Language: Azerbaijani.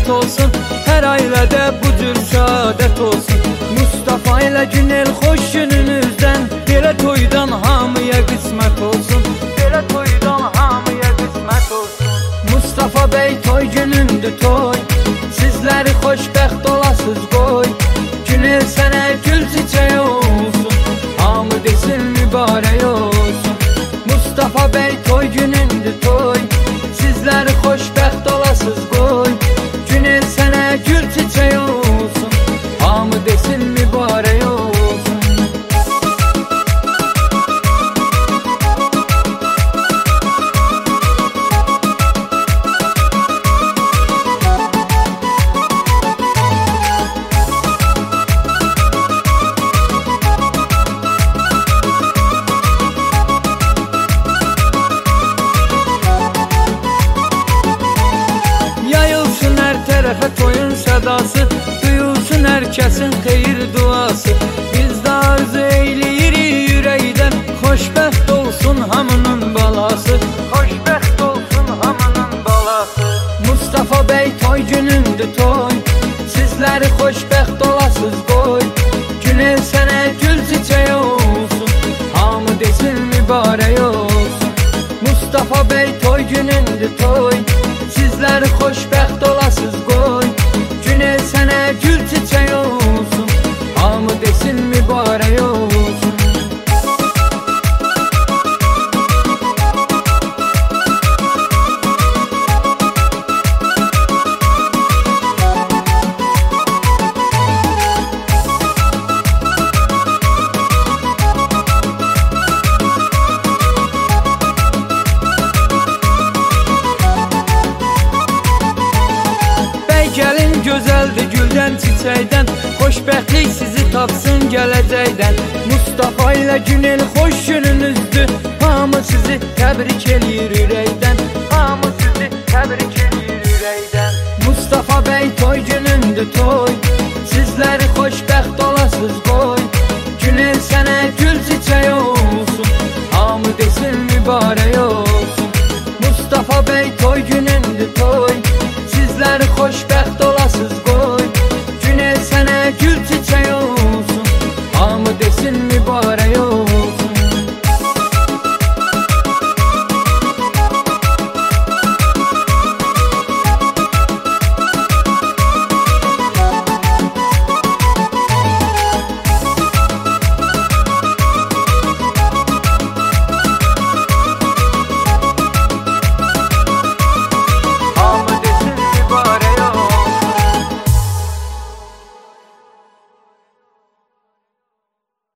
olsun, hər ailədə bu cür şəhadət olsun. Mustafa ilə Günel xoş gününüzdən, belə toydan hamıya qismət olsun, belə toydan hamıya qismət olsun. Mustafa bəy toy günündür toy, sizləri xoşbəxt olasız qoy. Günel sənə gül çiçəyi olsun, hamı desin mübarək olsun. Mustafa bəy toy günündür toy, sizləri xoşbəxt olasız qoy. Günel sənə gül çiçəyi olsun, hamı desin mübarək olsun. Tərəfə toyun sədası, duyulsun hər kəsin xeyir duası. Biz də arzu eyləyirik ürəkdən, xoşbəxt olsun hamının balası, xoşbəxt olsun hamının balası. Mustafa bəy toy günündür toy, sizləri xoşbəxt olasız qoy. Günel sənə gül çiçəyi olsun, hamı desin mübarək olsun. Mustafa bəy toy günündür toy, sizləri xoşbəxt olasız qoy. Günel sənə gül çiçəyi olsun, hamı desin mübarək olsun. Gəlin gözəldir güldən çiçəkdən, xoşbəxtlik sizi tapsın gələcəkdən. Mustafa ilə Günel xoş gününüzdür, hamı sizi təbrik eləyir ürəkdən, hamı sizi təbrik eləyir ürəkdən. Mustafa bəy toy günündür toy, sizləri xoşbəxt olasız qoy. Günel sənə gül çiçəyi olsun, hamı desin mübarək olsun. Mustafa bəy toy günündür toy, sizləri xoşbəxt